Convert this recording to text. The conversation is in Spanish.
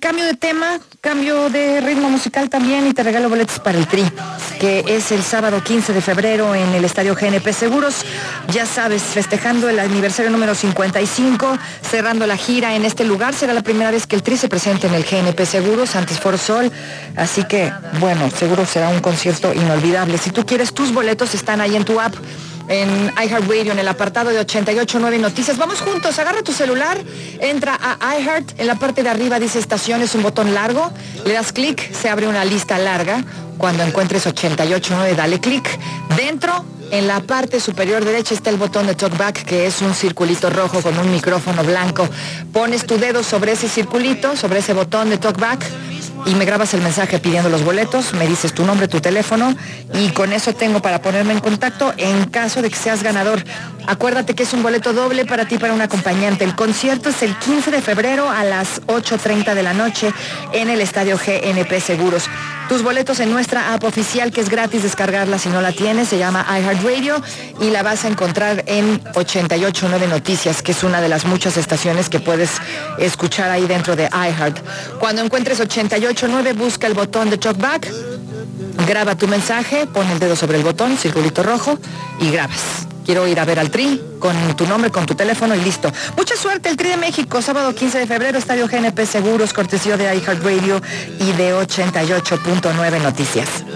cambio de tema, cambio de ritmo musical también y te regalo boletos para el Tri, que es el sábado 15 de febrero en el Estadio GNP Seguros. Ya sabes, festejando el aniversario número 55, cerrando la gira en este lugar. Será la primera vez que el Tri se presente en el GNP Seguros, antes Foro Sol. Así que, bueno, seguro será un concierto inolvidable. Si tú quieres, tus boletos están ahí en tu app, en iHeartRadio, en el apartado de 88.9 Noticias. Vamos juntos, agarra tu celular, entra a iHeart, en la parte de arriba dice estaciones, un botón largo, le das clic, se abre una lista larga. Cuando encuentres 88.9, dale clic. Dentro, en la parte superior derecha, está el botón de TalkBack, que es un circulito rojo con un micrófono blanco. Pones tu dedo sobre ese circulito, sobre ese botón de TalkBack, y me grabas el mensaje pidiendo los boletos, me dices tu nombre, tu teléfono, y con eso tengo para ponerme en contacto en caso de que seas ganador. Acuérdate que es un boleto doble para ti, para un acompañante. El concierto es el 15 de febrero a las 8:30 de la noche en el Estadio GNP Seguros. Tus boletos en nuestra app oficial, que es gratis descargarla si no la tienes, se llama iHeartRadio, y la vas a encontrar en 88.9 Noticias, que es una de las muchas estaciones que puedes escuchar ahí dentro de iHeart. Cuando encuentres 88.9, busca el botón de TalkBack, graba tu mensaje, pon el dedo sobre el botón, circulito rojo, y grabas. Quiero ir a ver al Tri, con tu nombre, con tu teléfono, y listo. Mucha suerte, el Tri de México, sábado 15 de febrero, Estadio GNP Seguros, cortesía de iHeartRadio y de 88.9 Noticias.